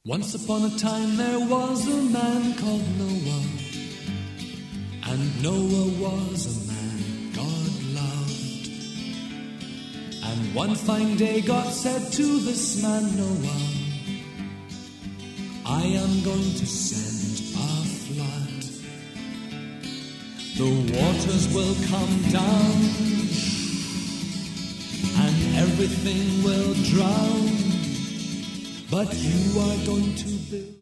Once upon a time there was a man called Noah, and Noah was a man God loved. And one fine day God said to this man Noah, I am going to send a flood. The waters will come down, and everything will drown. But you are going to build